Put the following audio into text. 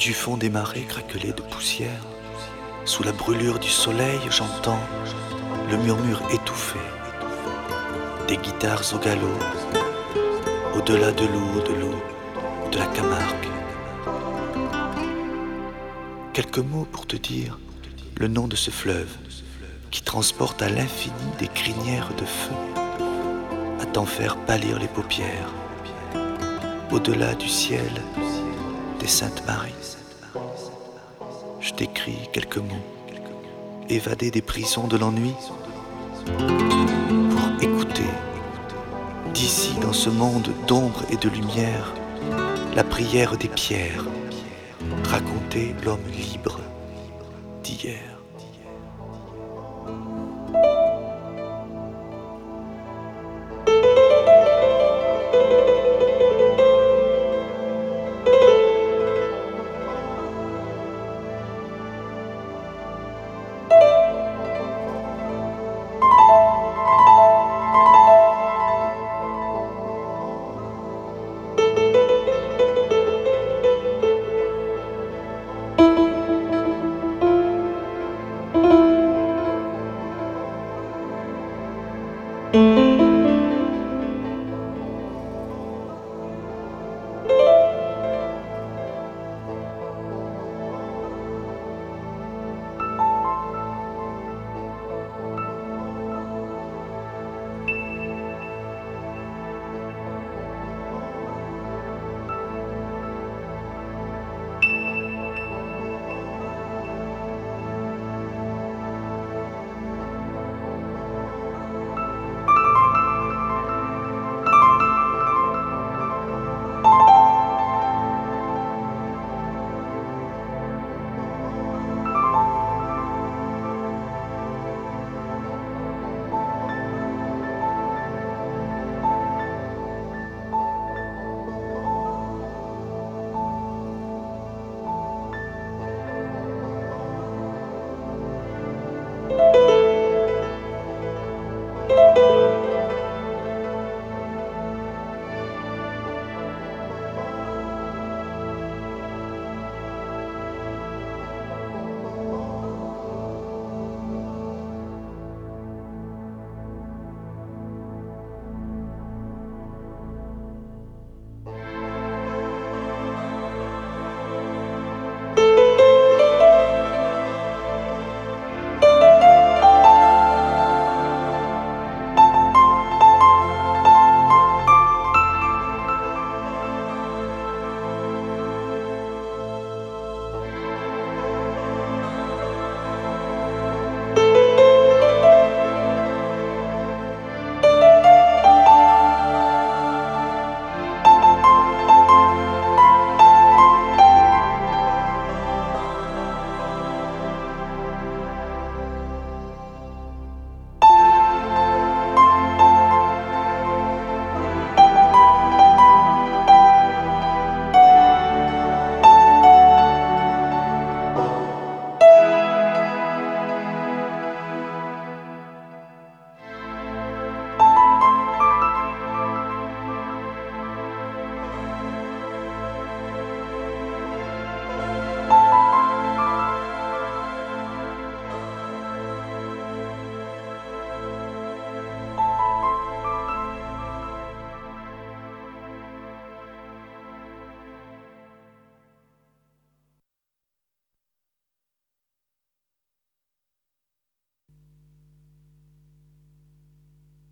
du fond des marais craquelés de poussière, sous la brûlure du soleil, j'entends le murmure étouffé des guitares au galop, au-delà de l'eau, de la Camargue. Quelques mots pour te dire le nom de ce fleuve qui transporte à l'infini des crinières de feu, à t'en faire pâlir les paupières, au-delà du ciel des Saintes Maries. Je t'écris quelques mots, évadés des prisons de l'ennui, pour écouter, d'ici dans ce monde d'ombre et de lumière, la prière des pierres, raconter l'homme libre d'hier.